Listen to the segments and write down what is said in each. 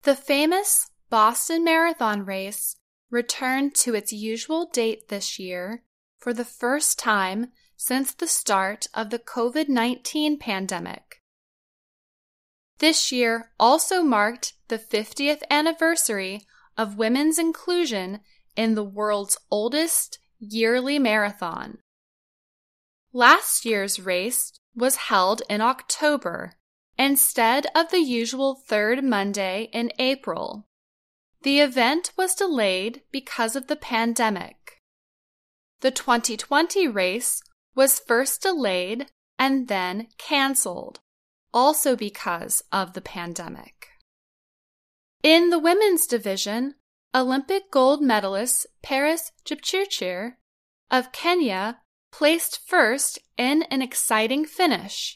The famous Boston Marathon race returned to its usual date this year for the first time since the start of the COVID-19 pandemic. This year also marked the 50th anniversary of women's inclusion in the world's oldest yearly marathon. Last year's race was held in October instead of the usual third Monday in April. The event was delayed because of the pandemic. The 2020 race was first delayed and then canceled, also because of the pandemic. In the women's division, Olympic gold medalist Peres Jepchirchir of Kenya placed first in an exciting finish.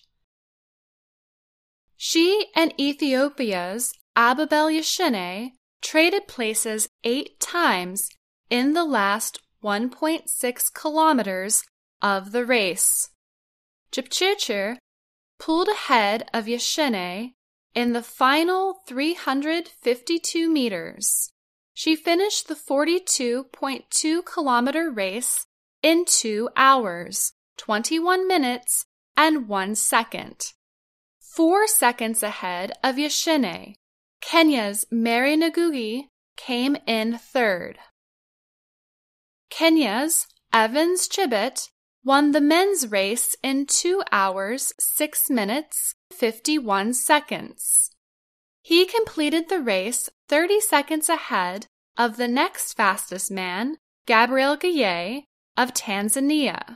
She and Ethiopia's Abebel Yeshene traded places 8 times in the last 1.6 kilometers of the race. Jepchirchir pulled ahead of Yeshene in the final 352 meters. She finished the 42.2-kilometer race in 2 hours, 21 minutes, and 1 second. 4 seconds ahead of Yeshene, Kenya's Mary Ngugi came in third. Kenya's Evans Chebet won the men's race in 2 hours, 6 minutes, 51 seconds. He completed the race 30 seconds ahead of the next fastest man, Gabriel Gaye of Tanzania.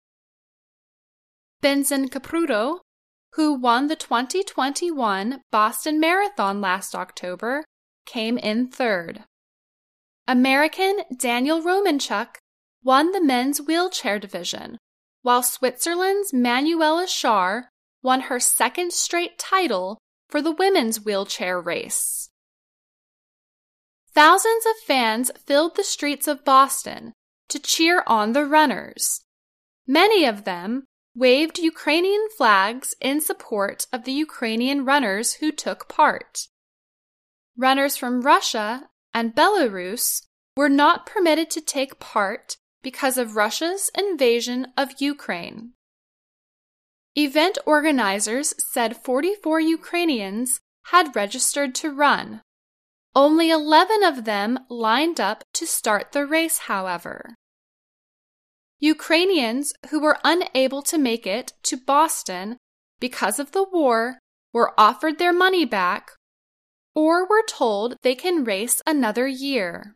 Benson Kipruto, who won the 2021 Boston Marathon last October, came in third. American Daniel Romanchuk won the men's wheelchair division, while Switzerland's Manuela Schär won her second straight title for the women's wheelchair race. Thousands of fans filled the streets of Boston to cheer on the runners. Many of them waved Ukrainian flags in support of the Ukrainian runners who took part. Runners from Russia and Belarus were not permitted to take part because of Russia's invasion of Ukraine. Event organizers said 44 Ukrainians had registered to run. Only 11 of them lined up to start the race, however. Ukrainians who were unable to make it to Boston because of the war were offered their money back or were told they can race another year.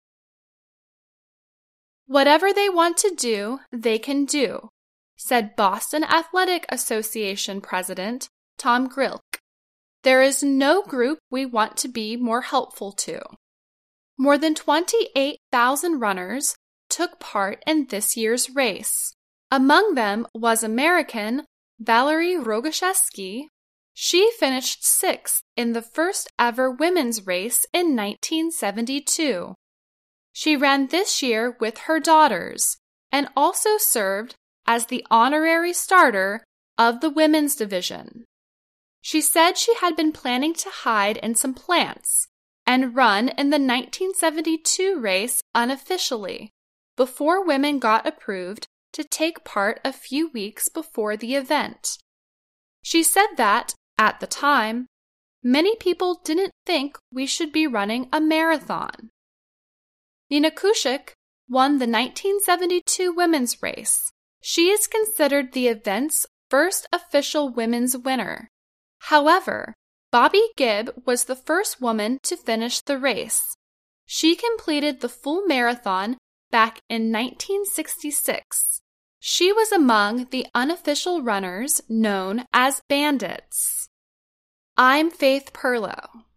Whatever they want to do, they can do, said Boston Athletic Association President Tom Grilk. There is no group we want to be more helpful to. More than 28,000 runners took part in this year's race. Among them was American Valerie Rogoshevsky. She finished 6th in the first ever women's race in 1972. She ran this year with her daughters and also served as the honorary starter of the women's division. She said she had been planning to hide in some plants and run in the 1972 race unofficially, before women got approved to take part a few weeks before the event. She said that, at the time, many people didn't think we should be running a marathon. Nina Kushik won the 1972 women's race. She is considered the event's first official women's winner. However, Bobby Gibb was the first woman to finish the race. She completed the full marathon back in 1966. She was among the unofficial runners known as bandits. I'm Faith Perlow.